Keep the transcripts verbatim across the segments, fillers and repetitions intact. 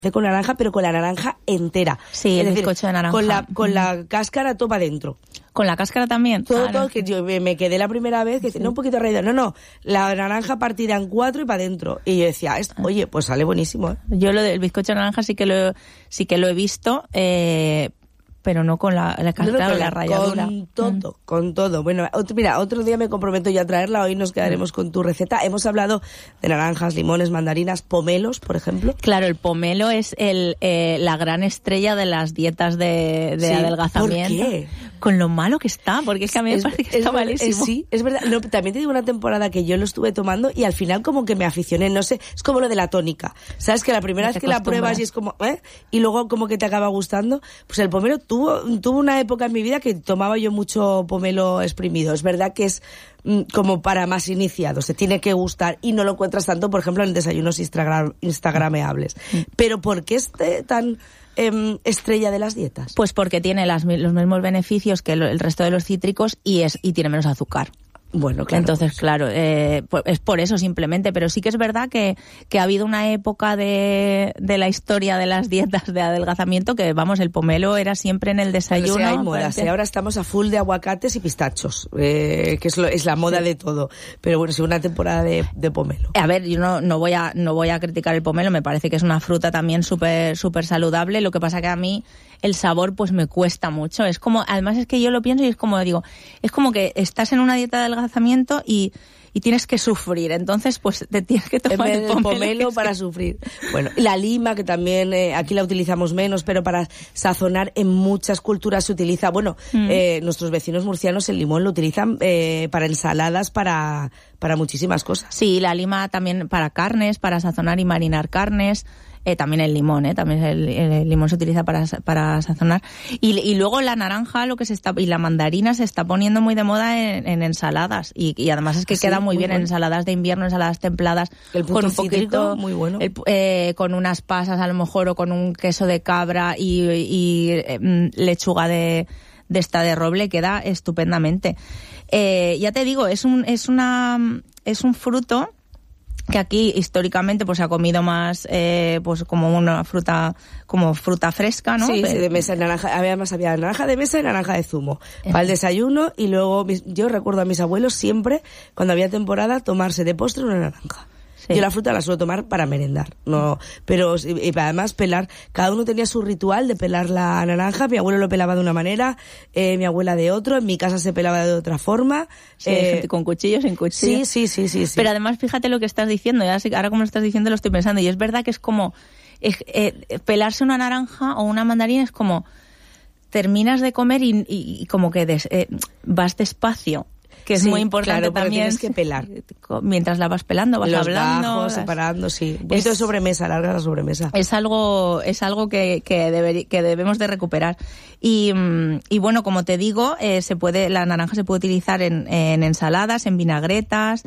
con naranja, pero con la naranja entera. Sí, el es decir, bizcocho de naranja. Con la, con la cáscara topa dentro. ¿Con la cáscara también? Todo, Claro. todo, que yo me, me quedé la primera vez, que sí. no un poquito raído, no, no, la naranja partida en cuatro y para adentro. Y yo decía, esto, oye, pues sale buenísimo, ¿eh? Yo lo del bizcocho de naranja sí que lo, sí que lo he visto, eh, pero no con la, la cáscara No, no, o la ralladura. Con todo, mm. con todo. Bueno, otro, mira, otro día me comprometo yo a traerla, hoy nos quedaremos con tu receta. Hemos hablado de naranjas, limones, mandarinas, pomelos, por ejemplo. Claro, el pomelo es el eh, la gran estrella de las dietas de, de Sí, adelgazamiento. ¿por qué? Con lo malo que está, porque es que a mí me Es- parece que es está ver- malísimo. es- sí, es verdad. No, también te digo una temporada que yo lo estuve tomando y al final como que me aficioné, no sé, es como lo de la tónica. ¿Sabes? Que la primera No vez te que la acostumbras. pruebas y es como, ¿eh? Y luego como que te acaba gustando. Pues el pomelo tuvo, tuvo una época en mi vida que tomaba yo mucho pomelo exprimido. Es verdad que es mm, como para más iniciados, te tiene que gustar y no lo encuentras tanto, por ejemplo, en desayunos instagram, instagrameables. Pero ¿por qué es eh, tan em, estrella de las dietas? Pues porque tiene las, mi- los mismos beneficios que lo- el resto de los cítricos y es y tiene menos azúcar. Bueno, claro. Entonces, pues, claro, eh, pues es por eso simplemente, pero sí que es verdad que, que ha habido una época de, de la historia de las dietas de adelgazamiento que, vamos, el pomelo era siempre en el desayuno. Sí, hay modas, porque- y ahora estamos a full de aguacates y pistachos, eh, que es, lo, es la moda de todo. Pero bueno, sí, una temporada de, de pomelo. A ver, yo no, no voy a no voy a criticar el pomelo, me parece que es una fruta también súper súper saludable, lo que pasa que a mí el sabor pues me cuesta mucho. Es como, además es que yo lo pienso y es como digo, es como que estás en una dieta de adelgazamiento y, y tienes que sufrir, entonces pues te tienes que En tomar vez el del pomelo, pomelo que es para que- sufrir. Bueno, y la lima, que también eh, aquí la utilizamos menos, pero para sazonar en muchas culturas se utiliza. Bueno, Mm. eh, nuestros vecinos murcianos el limón lo utilizan eh, para ensaladas, para, para muchísimas cosas. Sí, la lima también para carnes, para sazonar y marinar carnes. Eh, también el limón, eh, también el, el limón se utiliza para, para sazonar. Y, y luego la naranja, lo que se está, y la mandarina se está poniendo muy de moda en, en ensaladas. Y, y además es que Sí, queda muy, muy bien en bueno. ensaladas de invierno, ensaladas templadas, El punto con un cítrico, poquito, muy bueno. el- eh, con unas pasas a lo mejor o con un queso de cabra y, y eh, mm, lechuga de, de esta de roble, queda estupendamente. Eh, ya te digo, es un, es una, es un fruto que aquí históricamente pues se ha comido más eh, pues como una fruta como fruta fresca, ¿no? Sí, Pe- sí, de mesa, naranja, además había naranja de mesa y naranja de zumo para el desayuno, y luego mis- yo recuerdo a mis abuelos siempre, cuando había temporada, tomarse de postre una naranja. Sí. Yo la fruta la suelo tomar para merendar, no, pero y, y además pelar, cada uno tenía su ritual de pelar la naranja. Mi abuelo lo pelaba de una manera, eh, mi abuela de otro, en mi casa se pelaba de otra forma. Sí, hay eh, gente con cuchillos, sin cuchillos. sí, sí, sí, sí, sí. Pero además, fíjate lo que estás diciendo, ya sé- ahora como lo estás diciendo lo estoy pensando, y es verdad que es como, es- eh, pelarse una naranja o una mandarina es como, terminas de comer y, y- y como que des- eh, vas despacio, que es Sí, muy importante claro, porque también. tienes que pelar. Mientras la vas pelando, vas los hablando. bajos, vas- separando, sí. Un poquito de Es- sobremesa, larga la sobremesa. Es algo, es algo que, que, deberi- que debemos de recuperar. Y, mm, y bueno, como te digo, eh, se puede, la naranja se puede utilizar en, en ensaladas, en vinagretas,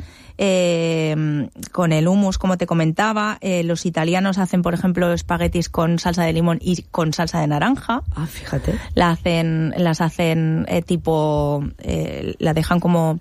eh, con el hummus, como te comentaba. Eh, los italianos hacen, por ejemplo, espaguetis con salsa de limón y con salsa de naranja. Ah, fíjate. La hacen, las hacen eh, tipo, eh, la dejan como,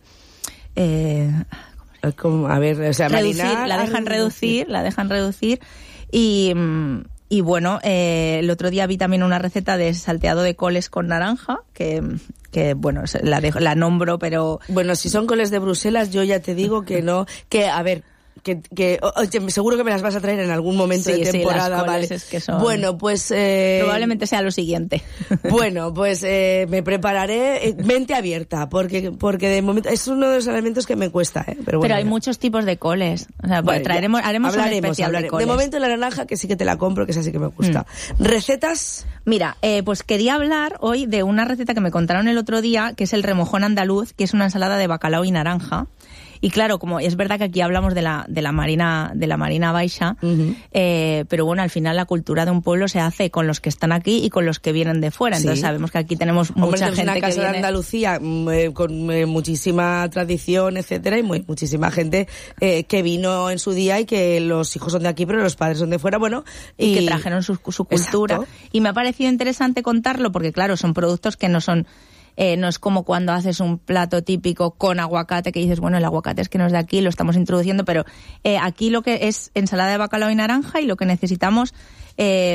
eh, Es como, a ver, o sea, reducir, marinar, la dejan ah, reducir, la dejan reducir y, mm, y bueno, eh, el otro día vi también una receta de salteado de coles con naranja, que, que bueno, se- la, dejo, la nombro, pero Bueno, si son coles de Bruselas, yo ya te digo que no, que a ver, que, que o- oye, seguro que me las vas a traer en algún momento Sí, de sí, temporada, las coles ¿vale? es que son- Bueno, pues eh, probablemente sea lo siguiente. bueno, pues eh, me prepararé eh, mente abierta, porque porque de momento es uno de los elementos que me cuesta, ¿eh? Pero, bueno, Pero hay ya. muchos tipos de coles. O sea, Vale, traeremos, ya. haremos un Hablaremos, especial de hablaremos. coles. De momento la naranja, que sí que te la compro, que esa sí que me gusta. ¿Recetas? Mira, eh, pues quería hablar hoy de una receta que me contaron el otro día, que es el remojón andaluz, que es una ensalada de bacalao y naranja. Y claro, como es verdad que aquí hablamos de la de la marina de la marina baixa, Ujú. eh, pero bueno, al final la cultura de un pueblo se hace con los que están aquí y con los que vienen de fuera. Entonces Sí. sabemos que aquí tenemos Hombre, mucha tenemos gente una casa que de viene. Andalucía mm, eh, con eh, muchísima tradición, etcétera, y muy, muchísima gente eh, que vino en su día y que los hijos son de aquí, pero los padres son de fuera, bueno, y, y que trajeron su, su cultura. Exacto. Y me ha parecido interesante contarlo porque, claro, son productos que no son Eh, no es como cuando haces un plato típico con aguacate que dices, bueno, el aguacate es que no es de aquí, lo estamos introduciendo, pero eh, aquí lo que es ensalada de bacalao y naranja y lo que necesitamos... Eh,